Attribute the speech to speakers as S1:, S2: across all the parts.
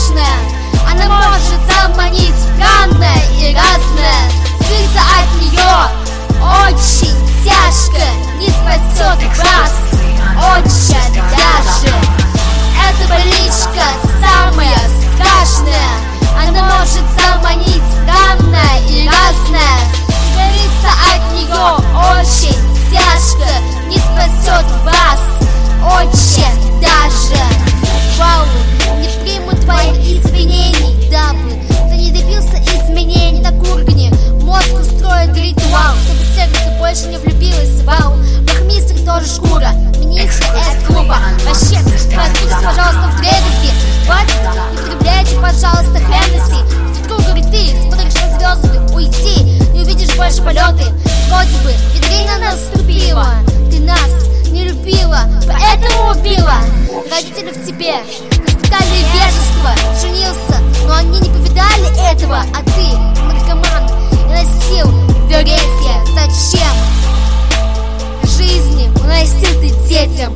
S1: страшная. Она может заманить странное и разное. Скрыться от нее очень тяжко, не спасет вас очень даже. Эта боличка самая страшная. Она может заманить странное и разное. Скрыться от нее очень тяжко, не спасет вас очень даже. Баллы не примут твоих извинений, дабы ты не добился изменений на кургане. Мозг устроит ритуал, чтобы сердце больше не влюбилось. Вау, вахмистр тоже шкура, министр это клуба. Вообще, разбудись, пожалуйста, в древности. Хватит, не употребляйте, пожалуйста, Хеннесси. Ветру говорит, ты смотришь на звезды, уйти, не увидишь больше полеты. Вроде бы ветрина наступила, ты нас не любила, поэтому убила. Родители в тебе испытали вежество, женился, но они не повидали этого. А ты, наркоман, и носил вересье. Зачем жизни уносил ты детям?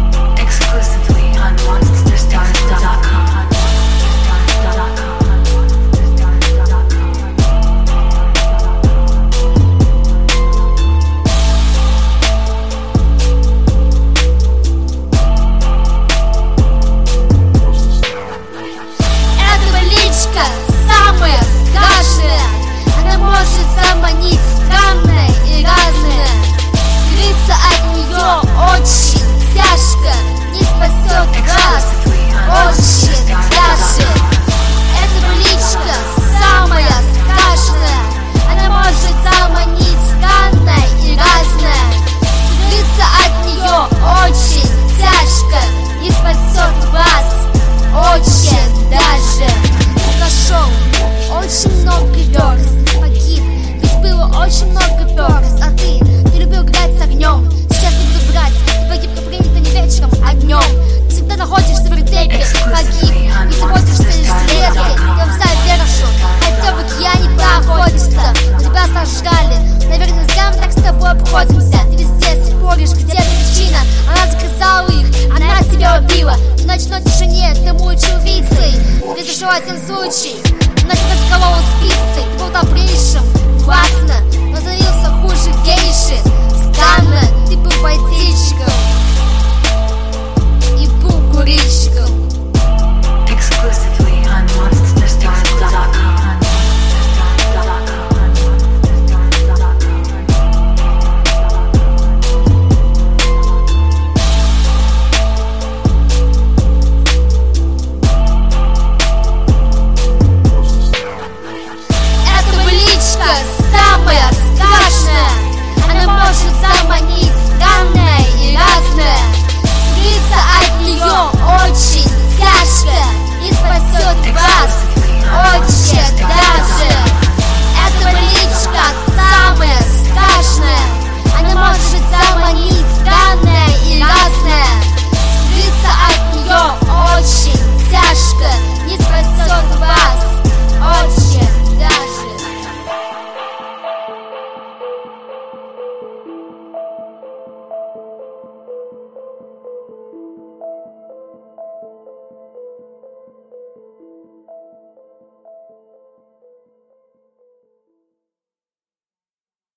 S1: Самая страшная. Она может заманить странное и разное. Скрыться от нее очень тяжко, не спасет вас очень даже. Эта боличка самая страшная. Она может заманить странное и разное. Скрыться от нее очень тяжко, не спасет вас очень даже. Нашел очень много верст, погиб, ведь было очень много перст. А ты любил играть с огнем. Сейчас не буду врать, ты погиб, как принято не вечером, а днем. Ты всегда находишься в вертепе, погиб, и заводишься лишь клетки. Я в сай вершу, хотя в океане проходишься. Но тебя сожрали, наверное, зря мы так с тобой обходимся. Ты везде споришь, где причина, она заказала их, она тебя убила. В ночной тишине ты мучил убийцей. Произошел один случай, она тебя заколола спицей. Ты был добрейшим, классно, но становился хуже гейши. Странно, ты был водичком и был курильщиком. Самая страшная. Она может заманить странное и разное. Скрыться от нее очень тяжко, не спасет вас очень даже.